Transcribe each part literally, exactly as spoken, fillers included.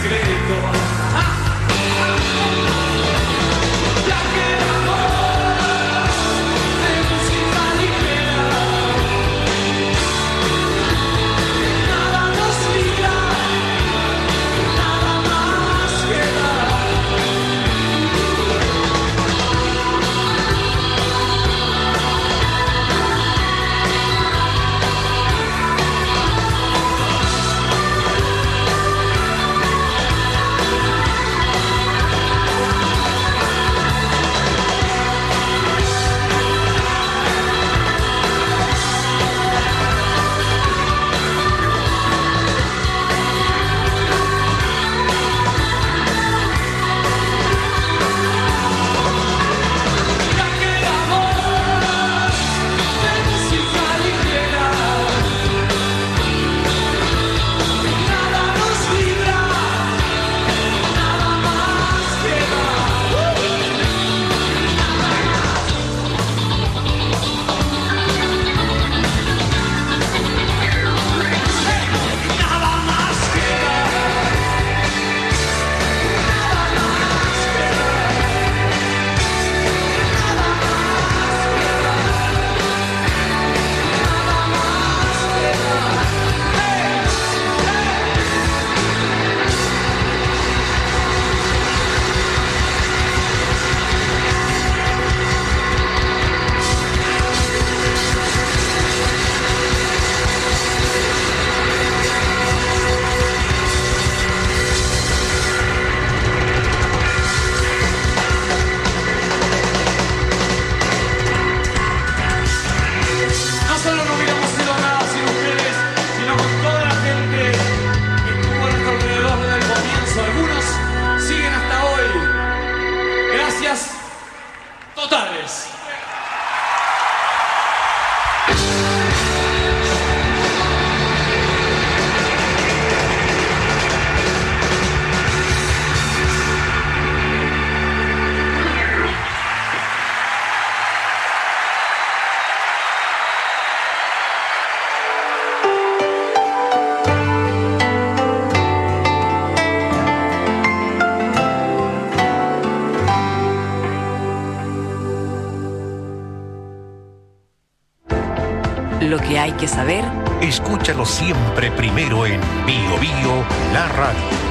Lo que hay que saber. Escúchalo siempre primero en Bio Bio, la radio.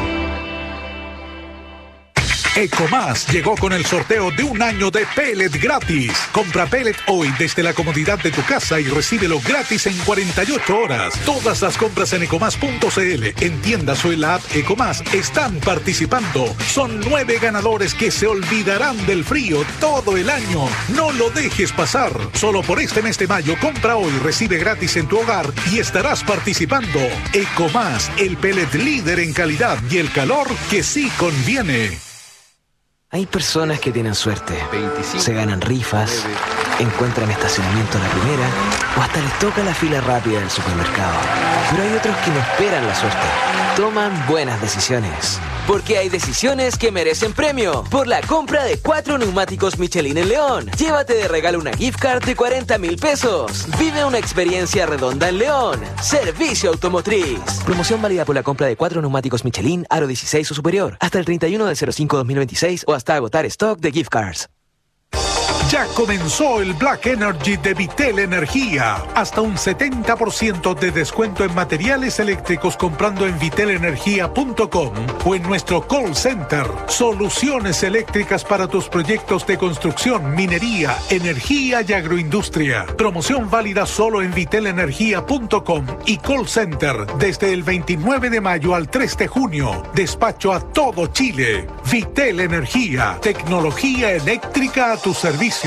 Ecomás llegó con el sorteo de un año de pellet gratis. Compra pellet hoy desde la comodidad de tu casa y recíbelo gratis en cuarenta y ocho horas. Todas las compras en ecomás punto cl, en tiendas o en la app Ecomás están participando. Son nueve ganadores que se olvidarán del frío todo el año. No lo dejes pasar. Solo por este mes de mayo, compra hoy, recibe gratis en tu hogar y estarás participando. Ecomás, el pellet líder en calidad y el calor que sí conviene. Hay personas que tienen suerte, veinticinco, se ganan rifas, nueve, encuentran estacionamiento a la primera o hasta les toca la fila rápida del supermercado. Pero hay otros que no esperan la suerte, toman buenas decisiones. Porque hay decisiones que merecen premio. Por la compra de cuatro neumáticos Michelin en León, llévate de regalo una gift card de cuarenta mil pesos. Vive una experiencia redonda en León. Servicio Automotriz. Promoción válida por la compra de cuatro neumáticos Michelin aro dieciséis o superior hasta el treinta y uno del cero cinco dos mil veintiséis o hasta agotar stock de gift cards. Ya comenzó el Black Energy de Vitel Energía. Hasta un setenta por ciento de descuento en materiales eléctricos comprando en vitel energía punto com o en nuestro call center. Soluciones eléctricas para tus proyectos de construcción, minería, energía y agroindustria. Promoción válida solo en vitel energía punto com y call center desde el veintinueve de mayo al tres de junio. Despacho a todo Chile. Vitel Energía. Tecnología eléctrica a tu servicio.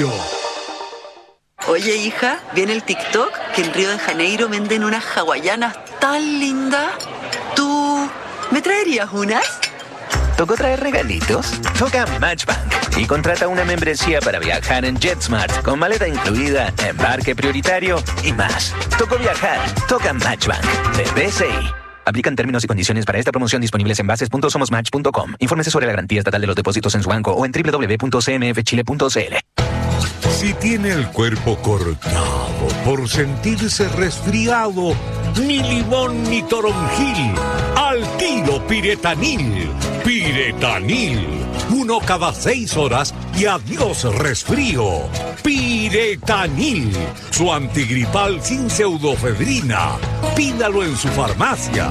Oye, hija, ¿viene el TikTok? Que en Río de Janeiro venden unas hawaianas tan lindas. ¿Tú me traerías unas? ¿Tocó traer regalitos? Toca Matchbank y contrata una membresía para viajar en JetSmart con maleta incluida, embarque prioritario y más. Tocó viajar. Toca Matchbank de B C I. Aplican términos y condiciones para esta promoción disponibles en bases punto somos match punto com. Infórmese sobre la garantía estatal de los depósitos en su banco o en doble u doble u doble u punto c m f chile punto c l. Si tiene el cuerpo cortado por sentirse resfriado, ni limón ni toronjil, al tiro Piretanil. Piretanil. Uno cada seis horas y adiós resfrío. Piretanil. Su antigripal sin pseudofedrina. Pídalo en su farmacia.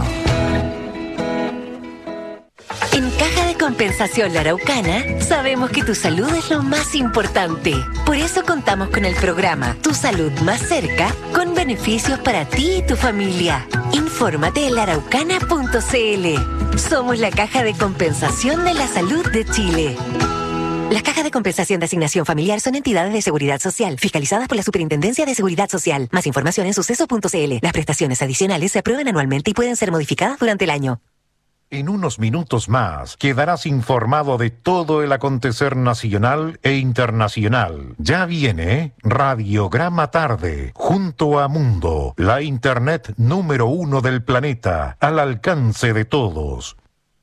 En Caja de Compensación La Araucana, sabemos que tu salud es lo más importante. Por eso contamos con el programa Tu Salud Más Cerca, con beneficios para ti y tu familia. Infórmate en la araucana punto c l. Somos la Caja de Compensación de la Salud de Chile. Las cajas de compensación de asignación familiar son entidades de seguridad social, fiscalizadas por la Superintendencia de Seguridad Social. Más información en suceso punto c l. Las prestaciones adicionales se aprueban anualmente y pueden ser modificadas durante el año. En unos minutos más quedarás informado de todo el acontecer nacional e internacional. Ya viene Radiograma Tarde, junto a Mundo, la internet número uno del planeta, al alcance de todos.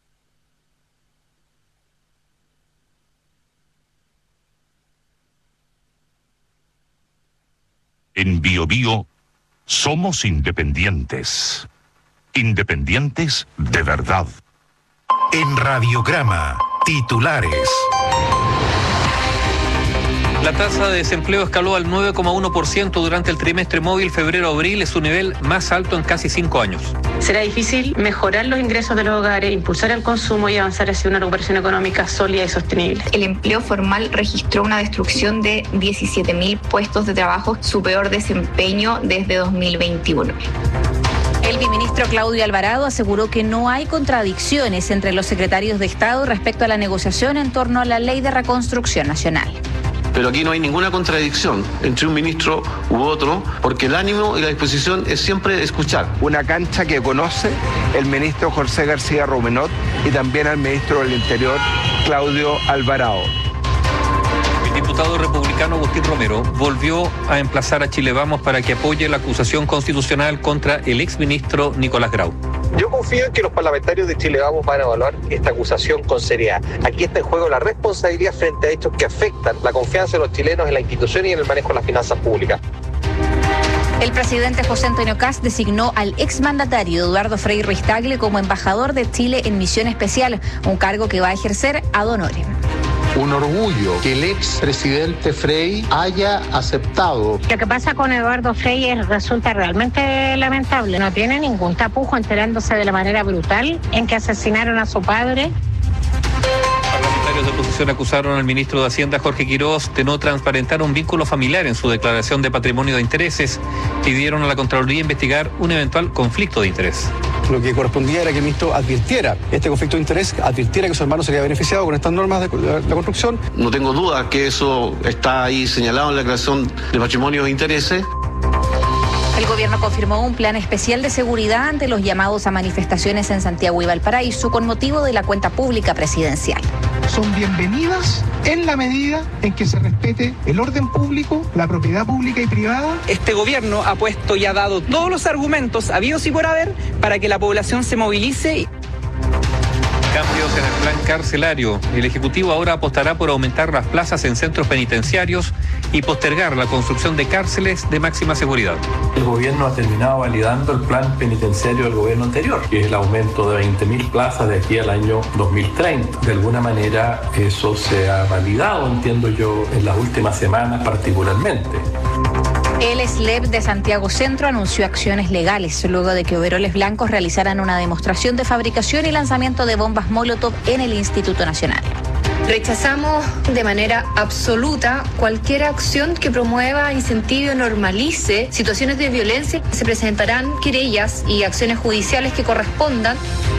En Bio Bio somos independientes. Independientes de verdad. En Radiograma, titulares. La tasa de desempleo escaló al nueve coma uno por ciento durante el trimestre móvil febrero-abril, es su nivel más alto en casi cinco años. Será difícil mejorar los ingresos de los hogares, impulsar el consumo y avanzar hacia una recuperación económica sólida y sostenible. El empleo formal registró una destrucción de diecisiete mil puestos de trabajo, su peor desempeño desde dos mil veintiuno. El viceministro Claudio Alvarado aseguró que no hay contradicciones entre los secretarios de Estado respecto a la negociación en torno a la Ley de Reconstrucción Nacional. Pero aquí no hay ninguna contradicción entre un ministro u otro, porque el ánimo y la disposición es siempre escuchar. Una cancha que conoce el ministro José García Rumenot y también al ministro del Interior, Claudio Alvarado. El diputado republicano Agustín Romero volvió a emplazar a Chile Vamos para que apoye la acusación constitucional contra el exministro Nicolás Grau. Yo confío en que los parlamentarios de Chile Vamos van a evaluar esta acusación con seriedad. Aquí está en juego la responsabilidad frente a hechos que afectan la confianza de los chilenos en la institución y en el manejo de las finanzas públicas. El presidente José Antonio Kast designó al exmandatario Eduardo Frei Ruiz-Tagle como embajador de Chile en misión especial, un cargo que va a ejercer ad honorem. Un orgullo que el expresidente Frei haya aceptado. Lo que pasa con Eduardo Frei es, resulta realmente lamentable. No tiene ningún tapujo enterándose de la manera brutal en que asesinaron a su padre. Parlamentarios de oposición acusaron al ministro de Hacienda, Jorge Quiroz, de no transparentar un vínculo familiar en su declaración de patrimonio de intereses. Pidieron a la Contraloría investigar un eventual conflicto de interés. Lo que correspondía era que el ministro advirtiera este conflicto de interés, advirtiera que su hermano sería beneficiado con estas normas de la construcción. No tengo duda que eso está ahí señalado en la declaración de patrimonio de intereses. El gobierno confirmó un plan especial de seguridad ante los llamados a manifestaciones en Santiago y Valparaíso con motivo de la cuenta pública presidencial. Son bienvenidas en la medida en que se respete el orden público, la propiedad pública y privada. Este gobierno ha puesto y ha dado todos los argumentos habidos y por haber para que la población se movilice. Cambios en el plan carcelario. El Ejecutivo ahora apostará por aumentar las plazas en centros penitenciarios y postergar la construcción de cárceles de máxima seguridad. El gobierno ha terminado validando el plan penitenciario del gobierno anterior, que es el aumento de veinte mil plazas de aquí al año dos mil treinta. De alguna manera eso se ha validado, entiendo yo, en las últimas semanas particularmente. El S L E P de Santiago Centro anunció acciones legales luego de que overoles blancos realizaran una demostración de fabricación y lanzamiento de bombas Molotov en el Instituto Nacional. Rechazamos de manera absoluta cualquier acción que promueva, incentive o normalice situaciones de violencia. Se presentarán querellas y acciones judiciales que correspondan.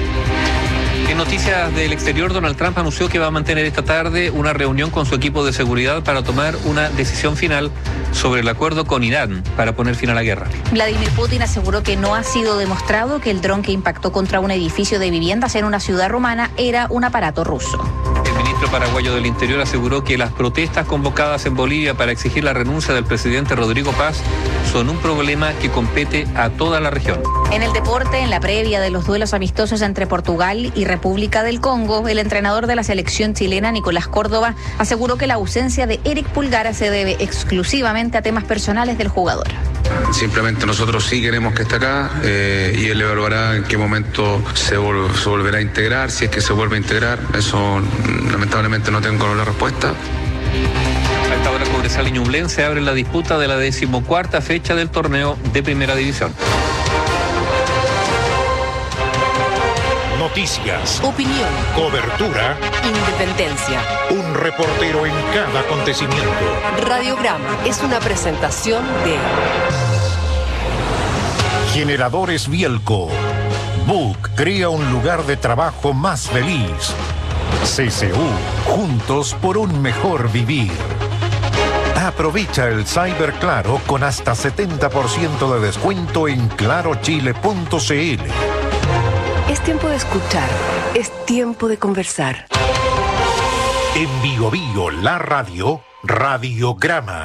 En noticias del exterior, Donald Trump anunció que va a mantener esta tarde una reunión con su equipo de seguridad para tomar una decisión final sobre el acuerdo con Irán para poner fin a la guerra. Vladimir Putin aseguró que no ha sido demostrado que el dron que impactó contra un edificio de viviendas en una ciudad rumana era un aparato ruso. El ministro paraguayo del Interior aseguró que las protestas convocadas en Bolivia para exigir la renuncia del presidente Rodrigo Paz son un problema que compete a toda la región. En el deporte, en la previa de los duelos amistosos entre Portugal y República del Congo, el entrenador de la selección chilena, Nicolás Córdoba, aseguró que la ausencia de Eric Pulgar se debe exclusivamente a temas personales del jugador. Simplemente nosotros sí queremos que esté acá eh, y él evaluará en qué momento se, vol- se volverá a integrar, si es que se vuelve a integrar. Eso lamentablemente no tengo la respuesta. A esta hora Cobresal y Ñublense abren la disputa de la decimocuarta fecha del torneo de Primera División. Noticias, Opinión, cobertura, independencia. un reportero en cada acontecimiento. Radiograma es una presentación de Generadores Bielco. Book crea un lugar de trabajo más feliz. C C U, juntos por un mejor vivir. Aprovecha el Cyber Claro con hasta setenta por ciento de descuento en claro chile punto c l. Es tiempo de escuchar, es tiempo de conversar. En Bio Bio, la radio, Radiograma.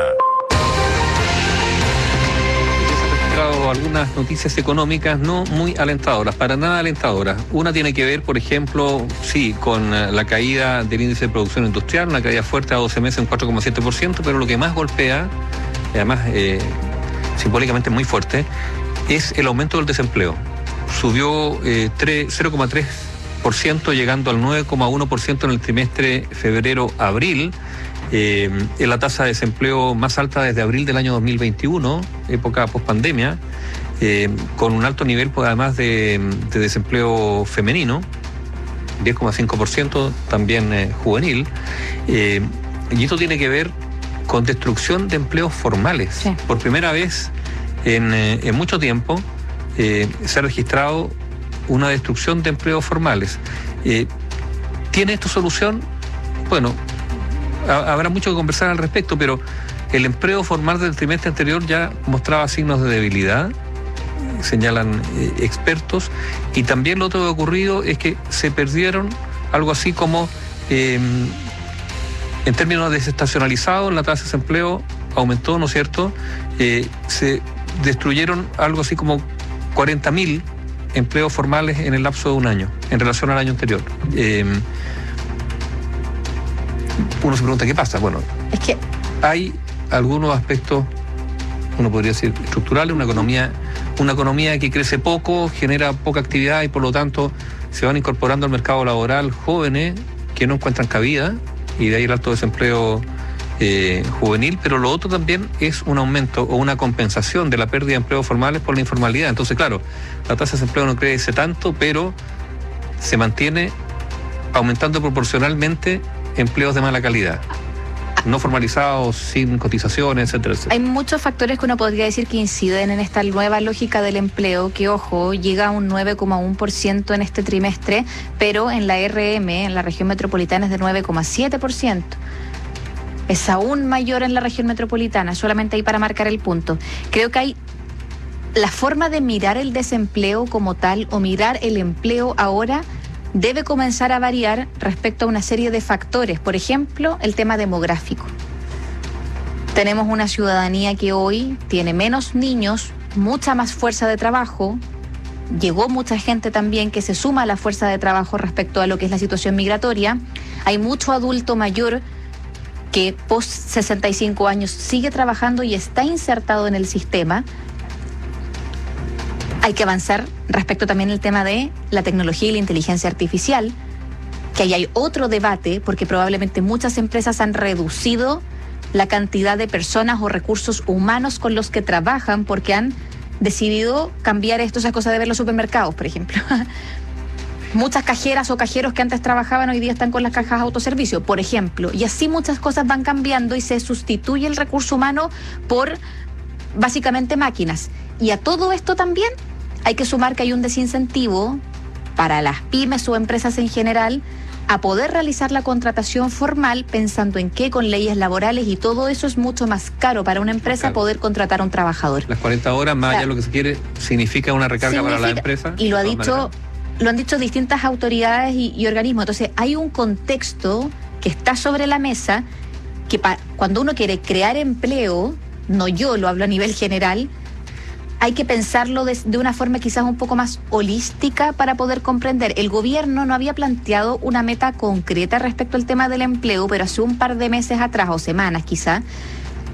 Algunas noticias económicas no muy alentadoras, para nada alentadoras. Una tiene que ver, por ejemplo, sí, con la caída del índice de producción industrial, una caída fuerte a doce meses, un cuatro coma siete por ciento, pero lo que más golpea, y además eh, simbólicamente muy fuerte, es el aumento del desempleo. Subió eh, cero coma tres por ciento, llegando al nueve coma uno por ciento en el trimestre febrero-abril. Eh, en la tasa de desempleo más alta desde abril del año dos mil veintiuno, época pospandemia, eh, con un alto nivel, pues, además de, de desempleo femenino, diez coma cinco por ciento, también eh, juvenil. Eh, y esto tiene que ver con destrucción de empleos formales. Sí. Por primera vez en, eh, en mucho tiempo eh, se ha registrado una destrucción de empleos formales. Eh, ¿Tiene esto solución? Bueno, habrá mucho que conversar al respecto, pero el empleo formal del trimestre anterior ya mostraba signos de debilidad, señalan eh, expertos, y también lo otro que ha ocurrido es que se perdieron algo así como, eh, en términos desestacionalizados, la tasa de desempleo aumentó, ¿no es cierto? Eh, se destruyeron algo así como cuarenta mil empleos formales en el lapso de un año, en relación al año anterior. Eh, Uno se pregunta qué pasa. Bueno, es que hay algunos aspectos, uno podría decir, estructurales, una economía, una economía que crece poco, genera poca actividad y por lo tanto se van incorporando al mercado laboral jóvenes que no encuentran cabida, y de ahí el alto desempleo eh, juvenil, pero lo otro también es un aumento o una compensación de la pérdida de empleos formales por la informalidad. Entonces, claro, la tasa de desempleo no crece tanto, pero se mantiene aumentando proporcionalmente empleos de mala calidad, no formalizados, sin cotizaciones, etcétera, etcétera. Hay muchos factores que uno podría decir que inciden en esta nueva lógica del empleo, que, ojo, llega a un nueve coma uno por ciento en este trimestre, pero en la R M, en la región metropolitana, es de nueve coma siete por ciento. Es aún mayor en la región metropolitana, solamente ahí para marcar el punto. Creo que hay la forma de mirar el desempleo como tal, o mirar el empleo ahora, debe comenzar a variar respecto a una serie de factores. Por ejemplo, el tema demográfico. Tenemos una ciudadanía que hoy tiene menos niños, mucha más fuerza de trabajo. Llegó mucha gente también que se suma a la fuerza de trabajo respecto a lo que es la situación migratoria. Hay mucho adulto mayor que post sesenta y cinco años sigue trabajando y está insertado en el sistema. Hay que avanzar respecto también al tema de la tecnología y la inteligencia artificial, que ahí hay otro debate, porque probablemente muchas empresas han reducido la cantidad de personas o recursos humanos con los que trabajan porque han decidido cambiar esto, esa cosa de ver los supermercados, por ejemplo. Muchas cajeras o cajeros que antes trabajaban hoy día están con las cajas autoservicio, por ejemplo. Y así muchas cosas van cambiando y se sustituye el recurso humano por básicamente máquinas. Y a todo esto también hay que sumar que hay un desincentivo para las pymes o empresas en general a poder realizar la contratación formal, pensando en que con leyes laborales y todo eso es mucho más caro para una empresa claro. poder contratar a un trabajador. Las cuarenta horas, más o sea, allá de lo que se quiere, significa una recarga significa, para la empresa. Y lo ha dicho, lo han dicho distintas autoridades y, y organismos. Entonces hay un contexto que está sobre la mesa que pa, cuando uno quiere crear empleo, no yo lo hablo a nivel general, hay que pensarlo de, de una forma quizás un poco más holística para poder comprender. El gobierno no había planteado una meta concreta respecto al tema del empleo, pero hace un par de meses atrás, o semanas quizás,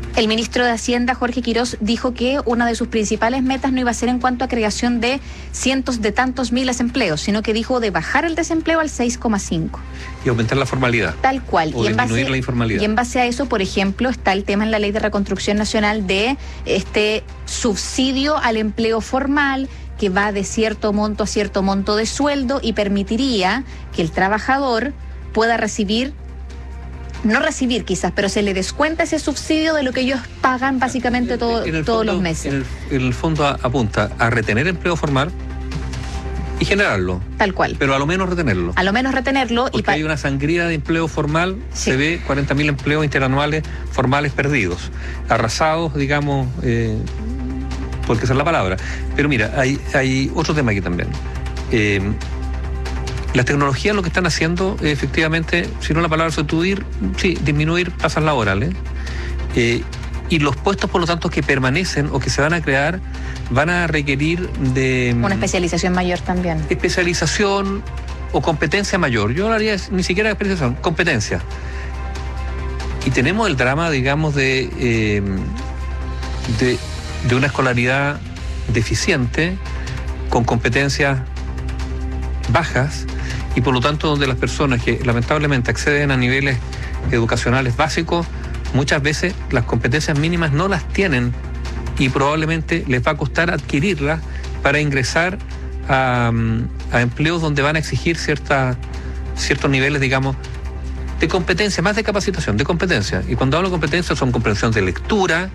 El ministro de Hacienda, Jorge Quirós, dijo que una de sus principales metas no iba a ser en cuanto a creación de cientos de tantos miles de empleos, sino que dijo de bajar el desempleo al seis coma cinco. Y aumentar la formalidad. Tal cual. O y en disminuir base, la informalidad. Y en base a eso, por ejemplo, está el tema en la Ley de Reconstrucción Nacional de este subsidio al empleo formal, que va de cierto monto a cierto monto de sueldo y permitiría que el trabajador pueda recibir, no recibir quizás, pero se le descuenta ese subsidio de lo que ellos pagan básicamente todo, En el todos fondo- los meses. En el, en el fondo a- apunta a retener empleo formal y generarlo, Tal cual. pero a lo menos retenerlo. A lo menos retenerlo y Porque pa- hay una sangría de empleo formal, se ve cuarenta mil empleos interanuales formales perdidos, arrasados, digamos, eh, porque esa es la palabra. Pero mira, hay, hay otro tema aquí también. Eh, las tecnologías lo que están haciendo, eh, efectivamente, si no la palabra sustituir, sí, disminuir plazas laborales. Eh, y los puestos, por lo tanto, que permanecen o que se van a crear, van a requerir de una especialización mayor también. especialización o competencia mayor. Yo no haría ni siquiera especialización, competencia. Y tenemos el drama, digamos, de, eh, de, de una escolaridad deficiente, con competencias bajas, y por lo tanto donde las personas que lamentablemente acceden a niveles educacionales básicos, muchas veces las competencias mínimas no las tienen y probablemente les va a costar adquirirlas para ingresar a, a empleos donde van a exigir cierta, ciertos niveles, digamos, de competencia, más de capacitación, de competencia. Y cuando hablo de competencia son comprensión de lectura.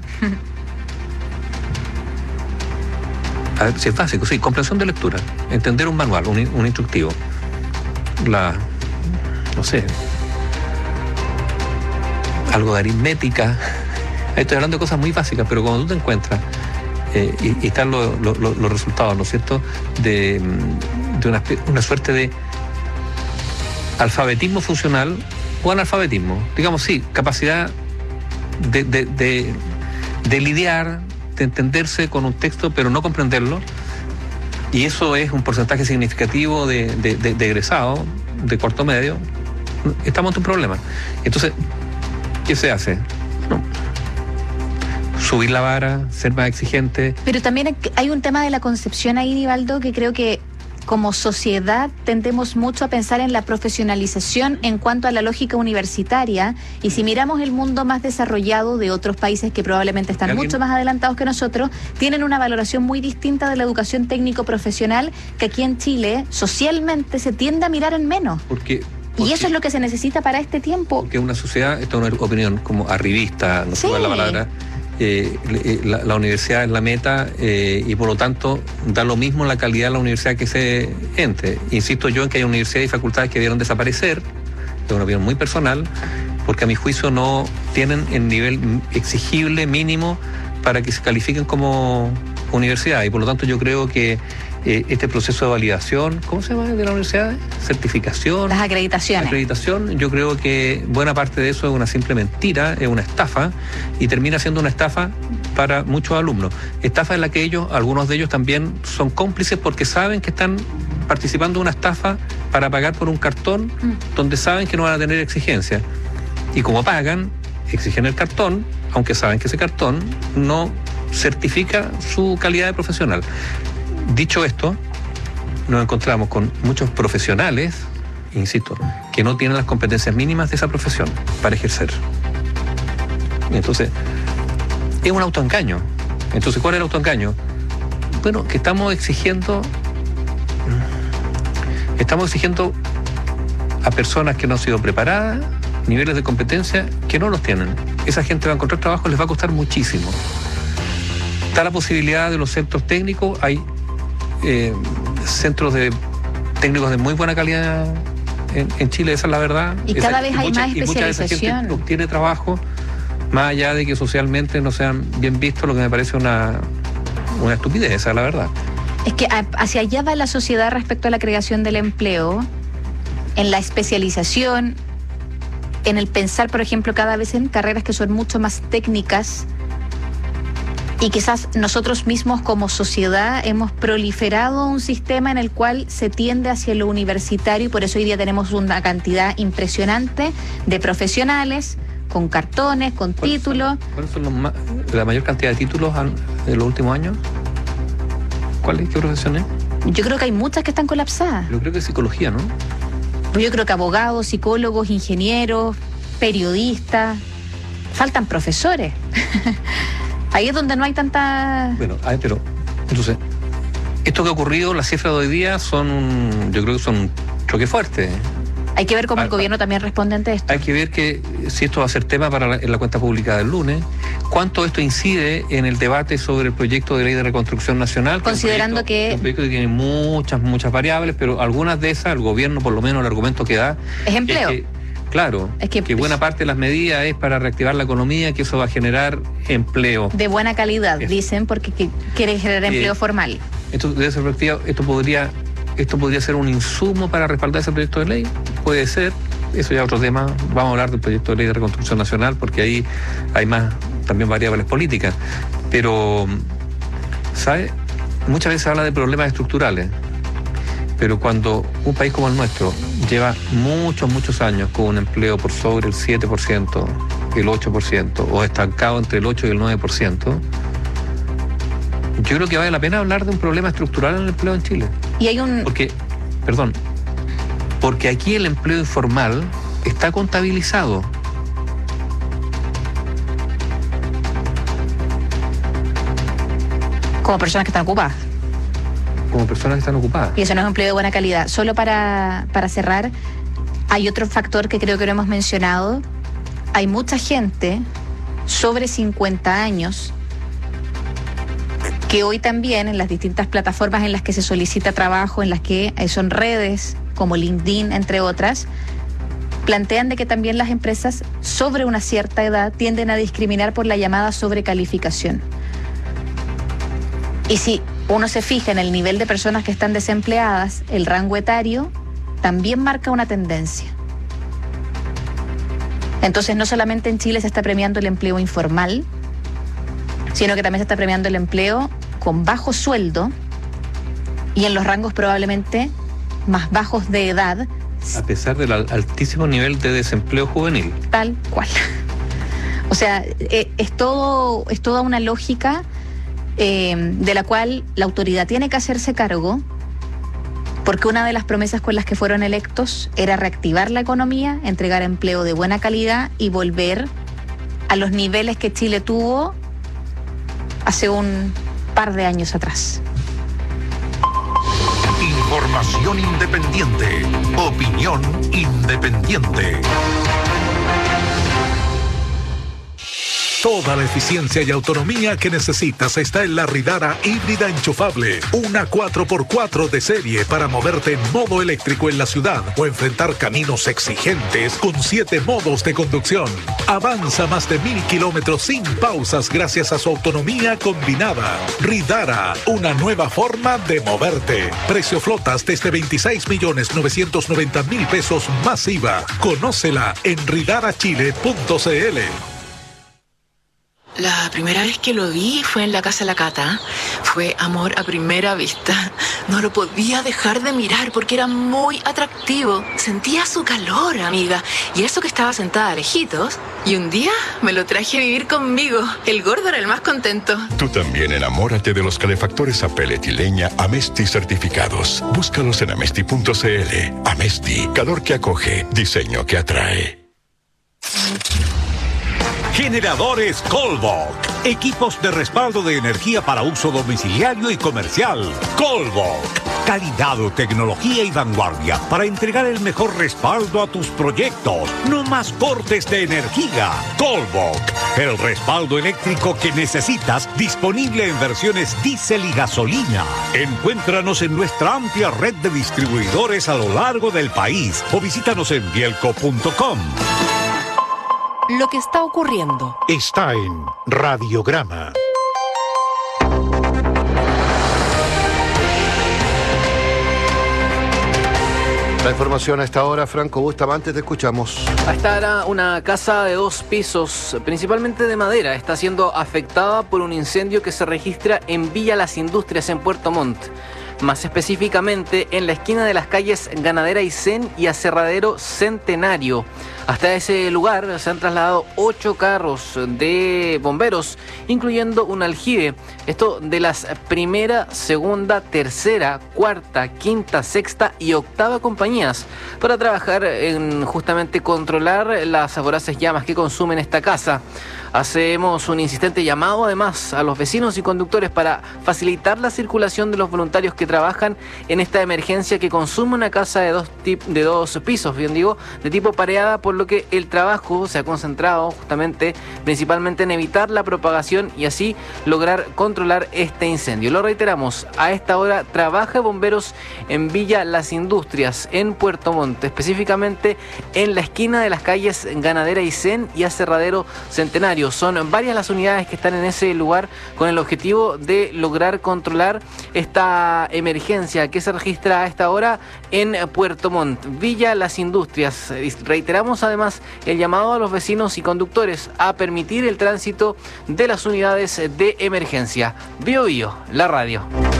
A ver, si es básico, sí, comprensión de lectura, entender un manual, un, un instructivo, la, no sé, algo de aritmética. Estoy hablando de cosas muy básicas, pero cuando tú te encuentras eh, y, y están lo, lo, lo, los resultados, ¿no es cierto?, de, de una, una suerte de alfabetismo funcional o analfabetismo, digamos, sí, capacidad de, de, de, de lidiar, de entenderse con un texto, pero no comprenderlo, y eso es un porcentaje significativo de, de, de, de egresados de cuarto medio, estamos ante un problema. Entonces, ¿qué se hace? No. Subir la vara, ser más exigente. Pero también hay un tema de la concepción ahí, Nivaldo, que creo que como sociedad tendemos mucho a pensar en la profesionalización en cuanto a la lógica universitaria, y si miramos el mundo más desarrollado de otros países que probablemente están ¿Alguien? mucho más adelantados que nosotros, tienen una valoración muy distinta de la educación técnico-profesional, que aquí en Chile socialmente se tiende a mirar en menos. Porque, Y eso es lo que se necesita para este tiempo. porque una sociedad, esta es una opinión como arribista, no sé Sí. cuál es la palabra, eh, la, la universidad es la meta eh, y por lo tanto da lo mismo la calidad de la universidad que se entre. Insisto yo en que hay universidades y facultades que debieron desaparecer, es una opinión muy personal, porque a mi juicio no tienen el nivel exigible mínimo para que se califiquen como universidad, y por lo tanto yo creo que eh, este proceso de validación, ¿cómo se llama de la universidad? Certificación. Las acreditaciones. Acreditación, yo creo que buena parte de eso es una simple mentira, es una estafa, y termina siendo una estafa para muchos alumnos. Estafa en la que ellos, algunos de ellos también son cómplices porque saben que están participando de una estafa para pagar por un cartón mm. donde saben que no van a tener exigencias. Y como pagan, exigen el cartón, aunque saben que ese cartón no certifica su calidad de profesional. Dicho esto, nos encontramos con muchos profesionales, insisto, que no tienen las competencias mínimas de esa profesión para ejercer. Entonces, es un autoengaño. Entonces, ¿cuál es el autoengaño? Bueno, que estamos exigiendo, estamos exigiendo a personas que no han sido preparadas, niveles de competencia que no los tienen. Esa gente va a encontrar trabajo, les va a costar muchísimo. Está la posibilidad de los centros técnicos, hay eh, centros de técnicos de muy buena calidad en, en Chile, esa es la verdad. Y esa, cada vez y hay mucha, más y mucha de esa especialización. gente obtiene trabajo, más allá de que socialmente no sean bien vistos, lo que me parece una, una estupidez, esa es la verdad. Es que hacia allá va la sociedad respecto a la creación del empleo, en la especialización, en el pensar, por ejemplo, cada vez en carreras que son mucho más técnicas, y quizás nosotros mismos como sociedad hemos proliferado un sistema en el cual se tiende hacia lo universitario, y por eso hoy día tenemos una cantidad impresionante de profesionales con cartones, con títulos. ¿Cuáles son los más, la mayor cantidad de títulos han, en los últimos años? ¿Cuál es? ¿Qué profesión es? Yo creo que hay muchas que están colapsadas. Yo creo que es psicología, ¿no? Yo creo que abogados, psicólogos, ingenieros, periodistas, faltan profesores. Ahí es donde no hay tanta... Bueno, ay, pero entonces, esto que ha ocurrido, las cifras de hoy día son, un, yo creo que son un choque fuerte. Hay que ver cómo ah, el gobierno también responde ante esto. Hay que ver que si esto va a ser tema para la, en la cuenta pública del lunes, cuánto esto incide en el debate sobre el proyecto de ley de reconstrucción nacional. Considerando que... Es un proyecto, que... es un proyecto que tiene muchas, muchas variables, pero algunas de esas, el gobierno, por lo menos el argumento que da... Es empleo. Es que, claro, es que, que buena parte de las medidas es para reactivar la economía, que eso va a generar empleo. De buena calidad, es. dicen, porque que quieren generar empleo eh, formal. Esto, desde esa perspectiva, esto podría, esto podría ser un insumo para respaldar ese proyecto de ley. Puede ser. Eso ya es otro tema. Vamos a hablar del proyecto de ley de reconstrucción nacional porque ahí hay más también variables políticas. Pero, ¿sabe? Muchas veces se habla de problemas estructurales, pero cuando un país como el nuestro lleva muchos, muchos años con un empleo por sobre el siete por ciento, el ocho por ciento, o estancado entre el ocho y el nueve por ciento, yo creo que vale la pena hablar de un problema estructural en el empleo en Chile. Y hay un... Porque, perdón, porque aquí el empleo informal está contabilizado. Como personas que están ocupadas. Como personas que están ocupadas. Y eso no es un empleo de buena calidad. Solo para, para cerrar, hay otro factor que creo que no hemos mencionado. Hay mucha gente sobre cincuenta años que hoy también en las distintas plataformas en las que se solicita trabajo, en las que son redes como LinkedIn, entre otras, plantean de que también las empresas sobre una cierta edad tienden a discriminar por la llamada sobrecalificación. Y si uno se fija en el nivel de personas que están desempleadas, el rango etario también marca una tendencia. Entonces, no solamente en Chile se está premiando el empleo informal, sino que también se está premiando el empleo con bajo sueldo y en los rangos probablemente más bajos de edad. A pesar del altísimo nivel de desempleo juvenil. Tal cual. O sea, eh, es todo, es toda una lógica eh, de la cual la autoridad tiene que hacerse cargo, porque una de las promesas con las que fueron electos era reactivar la economía, entregar empleo de buena calidad y volver a los niveles que Chile tuvo hace un par de años atrás. Información independiente. Opinión independiente. Toda la eficiencia y autonomía que necesitas está en la Ridara híbrida enchufable. Una cuatro por cuatro de serie para moverte en modo eléctrico en la ciudad o enfrentar caminos exigentes con siete modos de conducción. Avanza más de mil kilómetros sin pausas gracias a su autonomía combinada. Ridara, una nueva forma de moverte. Precio flotas desde veintiséis millones novecientos noventa mil pesos más I V A. Conócela en ridara chile punto c l. La primera vez que lo vi fue en la casa de la Cata. Fue amor a primera vista. No lo podía dejar de mirar porque era muy atractivo. Sentía su calor, amiga. Y eso que estaba sentada a lejitos. Y un día me lo traje a vivir conmigo. El gordo era el más contento. Tú también enamórate de los calefactores a pellet y leña Amesti certificados. Búscalos en amesti punto c l. Amesti, calor que acoge, diseño que atrae. Generadores Colbok. Equipos de respaldo de energía para uso domiciliario y comercial. Colbok. Calidad, tecnología y vanguardia para entregar el mejor respaldo a tus proyectos. No más cortes de energía. Colbok. El respaldo eléctrico que necesitas, disponible en versiones diésel y gasolina. Encuéntranos en nuestra amplia red de distribuidores a lo largo del país o visítanos en bielco punto com. Lo que está ocurriendo está en Radiograma. La información a esta hora, Franco Bustamante, te escuchamos. A esta hora, una casa de dos pisos, principalmente de madera, está siendo afectada por un incendio que se registra en Villa Las Industrias, en Puerto Montt. más específicamente en la esquina de las calles Ganadera Aysén y Aserradero Centenario. Hasta ese lugar se han trasladado ocho carros de bomberos, incluyendo un aljibe. Esto de las primera, segunda, tercera, cuarta, quinta, sexta y octava compañías para trabajar en justamente controlar las voraces llamas que consumen esta casa. Hacemos un insistente llamado además a los vecinos y conductores para facilitar la circulación de los voluntarios que trabajan en esta emergencia que consume una casa de dos, tip, de dos pisos, bien digo, de tipo pareada, por lo que el trabajo se ha concentrado justamente principalmente en evitar la propagación y así lograr controlar este incendio. Lo reiteramos, a esta hora trabaja bomberos en Villa Las Industrias, en Puerto Montt, específicamente en la esquina de las calles Ganadera Aysén y Aserradero Centenario. Son varias las unidades que están en ese lugar con el objetivo de lograr controlar esta emergencia que se registra a esta hora en Puerto Montt, Villa Las Industrias. Reiteramos además el llamado a los vecinos y conductores a permitir el tránsito de las unidades de emergencia. Bio Bio, la radio.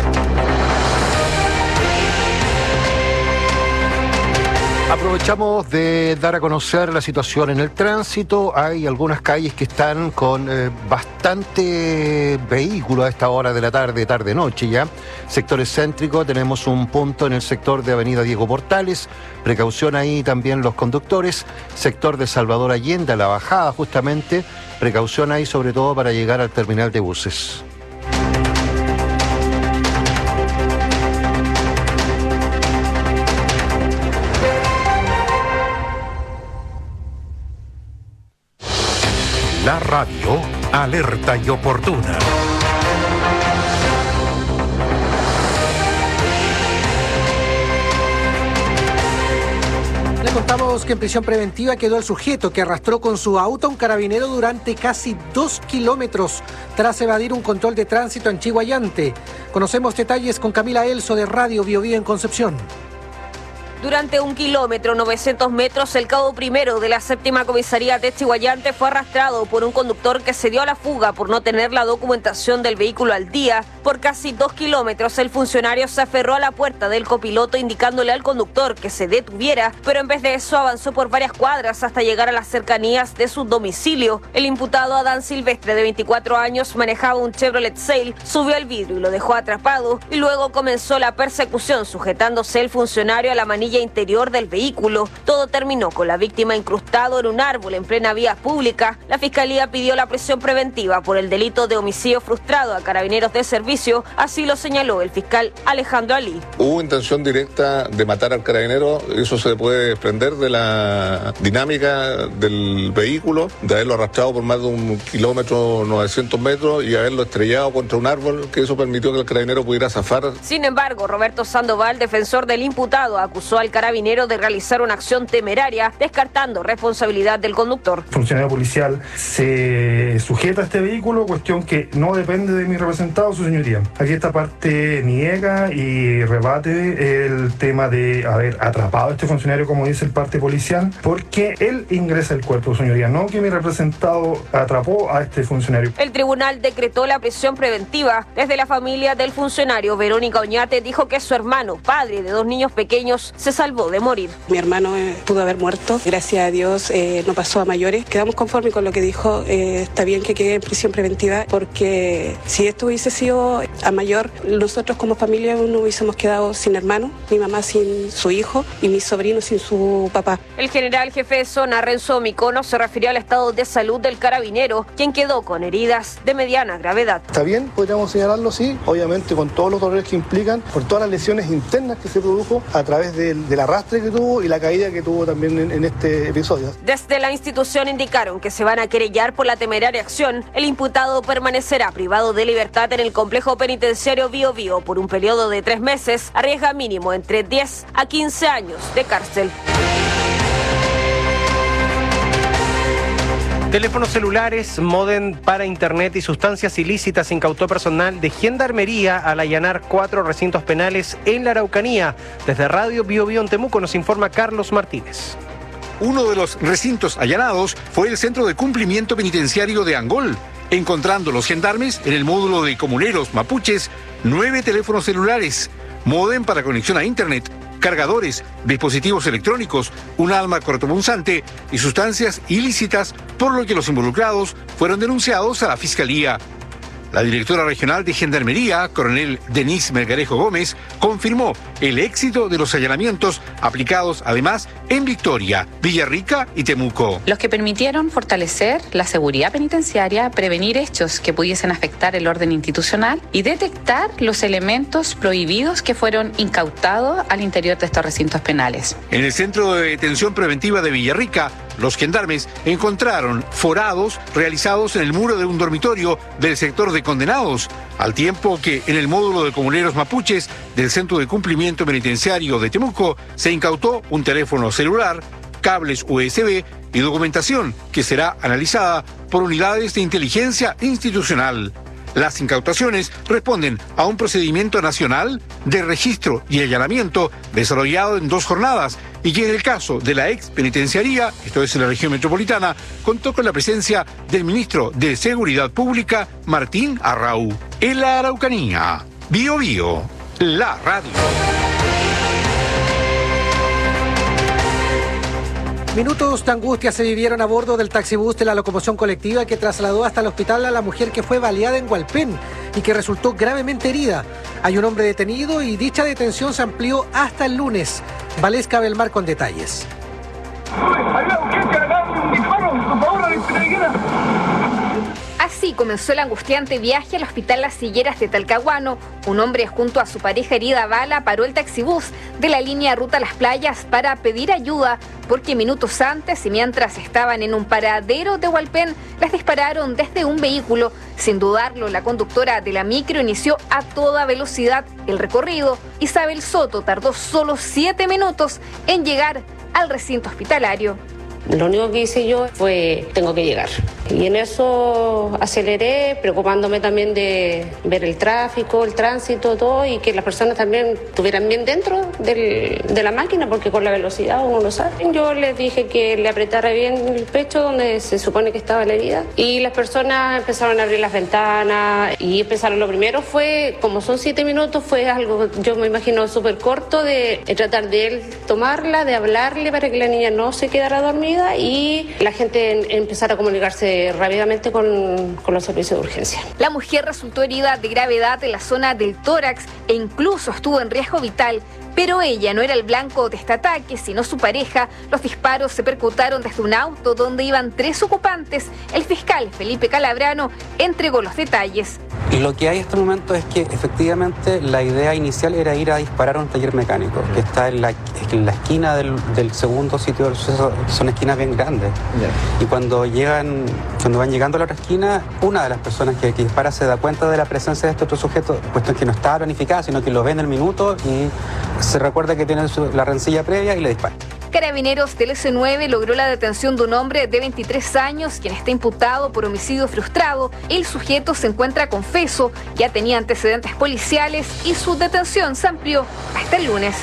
Aprovechamos de dar a conocer la situación en el tránsito. Hay algunas calles que están con eh, bastante vehículo a esta hora de la tarde, tarde-noche ya. Sectores céntricos, tenemos un punto en el sector de Avenida Diego Portales. Precaución ahí también los conductores. Sector de Salvador Allende, a la bajada justamente. Precaución ahí sobre todo para llegar al terminal de buses. La radio alerta y oportuna. Le contamos que en prisión preventiva quedó el sujeto que arrastró con su auto a un carabinero durante casi dos kilómetros tras evadir un control de tránsito en Chiguayante. Conocemos detalles con Camila Elso de Radio Bio Bio en Concepción. Durante un kilómetro, novecientos metros, el cabo primero de la séptima comisaría de Chiguayante fue arrastrado por un conductor que se dio a la fuga por no tener la documentación del vehículo al día. Por casi dos kilómetros, el funcionario se aferró a la puerta del copiloto indicándole al conductor que se detuviera, pero en vez de eso avanzó por varias cuadras hasta llegar a las cercanías de su domicilio. El imputado Adán Silvestre, de veinticuatro años, manejaba un Chevrolet Sail, subió al vidrio y lo dejó atrapado y luego comenzó la persecución sujetándose el funcionario a la manilla interior del vehículo. Todo terminó con la víctima incrustado en un árbol en plena vía pública. La fiscalía pidió la prisión preventiva por el delito de homicidio frustrado a carabineros de servicio, así lo señaló el fiscal Alejandro Alí. Hubo intención directa de matar al carabinero, eso se puede desprender de la dinámica del vehículo, de haberlo arrastrado por más de un kilómetro, novecientos metros y haberlo estrellado contra un árbol, que eso permitió que el carabinero pudiera zafar. Sin embargo, Roberto Sandoval, defensor del imputado, acusó al carabinero de realizar una acción temeraria, descartando responsabilidad del conductor. El funcionario policial se sujeta a este vehículo, cuestión que no depende de mi representado, su señoría. Aquí esta parte niega y rebate el tema de haber atrapado a este funcionario, como dice el parte policial, porque él ingresa al cuerpo, su señoría, no que mi representado atrapó a este funcionario. El tribunal decretó la prisión preventiva. Desde la familia del funcionario, Verónica Oñate dijo que su hermano, padre de dos niños pequeños, se salvó de morir. Mi hermano eh, pudo haber muerto, gracias a Dios eh, no pasó a mayores. Quedamos conformes con lo que dijo, eh, está bien que quede en prisión preventiva, porque si esto hubiese sido a mayor, nosotros como familia no hubiésemos quedado sin hermano, mi mamá sin su hijo y mi sobrino sin su papá. El general jefe de zona, Renzo Micono, se refirió al estado de salud del carabinero, quien quedó con heridas de mediana gravedad. Está bien, podríamos señalarlo, sí, obviamente con todos los dolores que implican, por todas las lesiones internas que se produjo a través del, del arrastre que tuvo y la caída que tuvo también en, en este episodio. Desde la institución indicaron que se van a querellar por la temeraria acción. El imputado permanecerá privado de libertad en el complejo penitenciario Bio Bio por un periodo de tres meses, arriesga mínimo entre diez a quince años de cárcel. Teléfonos celulares, módem para internet y sustancias ilícitas incautó personal de Gendarmería al allanar cuatro recintos penales en la Araucanía. Desde Radio Bio Bio en Temuco nos informa Carlos Martínez. Uno de los recintos allanados fue el Centro de Cumplimiento Penitenciario de Angol, encontrando los gendarmes en el módulo de comuneros mapuches nueve teléfonos celulares, módem para conexión a Internet, cargadores, dispositivos electrónicos, un arma cortopunzante y sustancias ilícitas, por lo que los involucrados fueron denunciados a la Fiscalía. La directora regional de Gendarmería, coronel Denise Melgarejo Gómez, confirmó el éxito de los allanamientos aplicados además en Victoria, Villarrica y Temuco. Los que permitieron fortalecer la seguridad penitenciaria, prevenir hechos que pudiesen afectar el orden institucional y detectar los elementos prohibidos que fueron incautados al interior de estos recintos penales. En el Centro de Detención Preventiva de Villarrica, los gendarmes encontraron forados realizados en el muro de un dormitorio del sector de condenados, al tiempo que en el módulo de comuneros mapuches del Centro de Cumplimiento Penitenciario de Temuco se incautó un teléfono celular, cables U S B y documentación que será analizada por unidades de inteligencia institucional. Las incautaciones responden a un procedimiento nacional de registro y allanamiento desarrollado en dos jornadas y que en el caso de la ex penitenciaría, esto es en la región metropolitana, contó con la presencia del ministro de Seguridad Pública, Martín Arrau. En la Araucanía, Bio Bio, la radio. Minutos de angustia se vivieron a bordo del taxibús de la locomoción colectiva que trasladó hasta el hospital a la mujer que fue baleada en Hualpén y que resultó gravemente herida. Hay un hombre detenido y dicha detención se amplió hasta el lunes. Valesca Belmar con detalles. Así comenzó el angustiante viaje al hospital Las Higueras de Talcahuano. Un hombre junto a su pareja herida a bala paró el taxibús de la línea Ruta Las Playas para pedir ayuda, porque minutos antes y mientras estaban en un paradero de Hualpén, les dispararon desde un vehículo. Sin dudarlo, la conductora de la micro inició a toda velocidad el recorrido. Isabel Soto tardó solo siete minutos en llegar al recinto hospitalario. Lo único que hice yo fue, tengo que llegar. Y en eso aceleré, preocupándome también de ver el tráfico, el tránsito, todo, y que las personas también estuvieran bien dentro del, de la máquina, porque con la velocidad uno lo sabe. Yo les dije que le apretara bien el pecho donde se supone que estaba la herida. Y las personas empezaron a abrir las ventanas y empezaron, lo primero fue, como son siete minutos, fue algo, yo me imagino, súper corto de, de tratar de él tomarla, de hablarle para que la niña no se quedara dormida y la gente empezara a comunicarse rápidamente con, con los servicios de urgencia. La mujer resultó herida de gravedad en la zona del tórax e incluso estuvo en riesgo vital. Pero ella no era el blanco de este ataque, sino su pareja. Los disparos se percutaron desde un auto donde iban tres ocupantes. El fiscal Felipe Calabrano entregó los detalles. Lo que hay en este momento es que efectivamente la idea inicial era ir a disparar a un taller mecánico que está en la, en la esquina del, del segundo sitio del suceso. Son esquinas bien grandes. Yeah. Y cuando llegan, cuando van llegando a la otra esquina, una de las personas que, que dispara se da cuenta de la presencia de este otro sujeto, puesto que no estaba planificada, sino que lo ve en el minuto y se recuerda que tiene su, la rencilla previa y le dispara. Carabineros del ese nueve logró la detención de un hombre de veintitrés años, quien está imputado por homicidio frustrado. El sujeto se encuentra confeso, ya tenía antecedentes policiales y su detención se amplió hasta el lunes.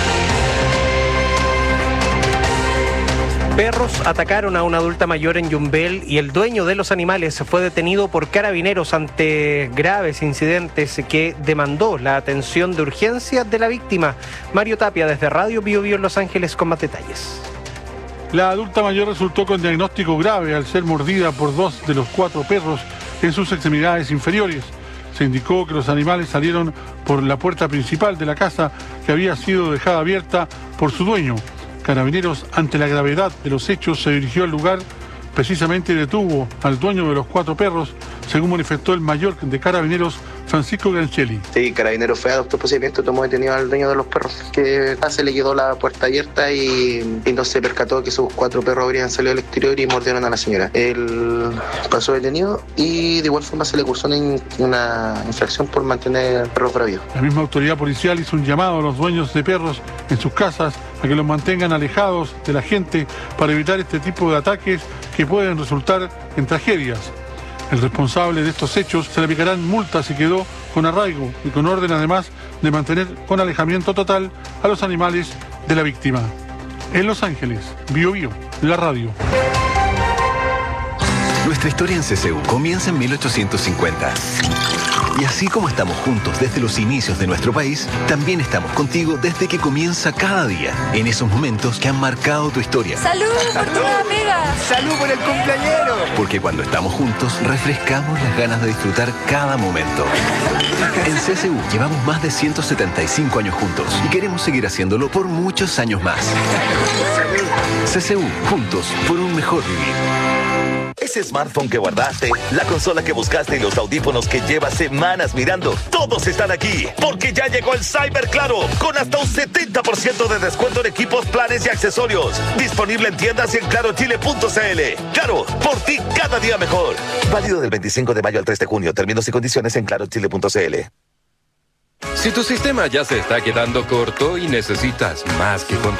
Perros atacaron a una adulta mayor en Yumbel y el dueño de los animales fue detenido por Carabineros ante graves incidentes que demandó la atención de urgencia de la víctima. Mario Tapia desde Radio Bio Bio en Los Ángeles con más detalles. La adulta mayor resultó con diagnóstico grave al ser mordida por dos de los cuatro perros en sus extremidades inferiores. Se indicó que los animales salieron por la puerta principal de la casa que había sido dejada abierta por su dueño. Carabineros, ante la gravedad de los hechos, se dirigió al lugar, precisamente detuvo al dueño de los cuatro perros, según manifestó el mayor de Carabineros, Francisco Ganchelli. Sí, Carabineros fue a adoptar procedimiento, tomó detenido al dueño de los perros, que se le quedó la puerta abierta y, y no se percató que sus cuatro perros habrían salido al exterior y mordieron a la señora. Él pasó detenido y de igual forma se le cursó una, una infracción por mantener perros bravios. La misma autoridad policial hizo un llamado a los dueños de perros en sus casas a que los mantengan alejados de la gente para evitar este tipo de ataques que pueden resultar en tragedias. El responsable de estos hechos se le aplicarán multas y quedó con arraigo y con orden además de mantener con alejamiento total a los animales de la víctima. En Los Ángeles, Bio Bio, la radio. Nuestra historia en C C U comienza en mil ochocientos cincuenta. Y así como estamos juntos desde los inicios de nuestro país, también estamos contigo desde que comienza cada día, en esos momentos que han marcado tu historia. ¡Salud por tu amiga! ¡Salud por el cumpleañero! Porque cuando estamos juntos, refrescamos las ganas de disfrutar cada momento. En C S U llevamos más de ciento setenta y cinco años juntos y queremos seguir haciéndolo por muchos años más. C S U, juntos por un mejor vivir. Ese smartphone que guardaste, la consola que buscaste y los audífonos que llevas semanas mirando, todos están aquí, porque ya llegó el Cyber Claro, con hasta un setenta por ciento de descuento en equipos, planes y accesorios. Disponible en tiendas y en claro chile punto c l. Claro, por ti cada día mejor. Válido del veinticinco de mayo al tres de junio. Términos y condiciones en claro chile punto c l. Si tu sistema ya se está quedando corto y necesitas más que contar,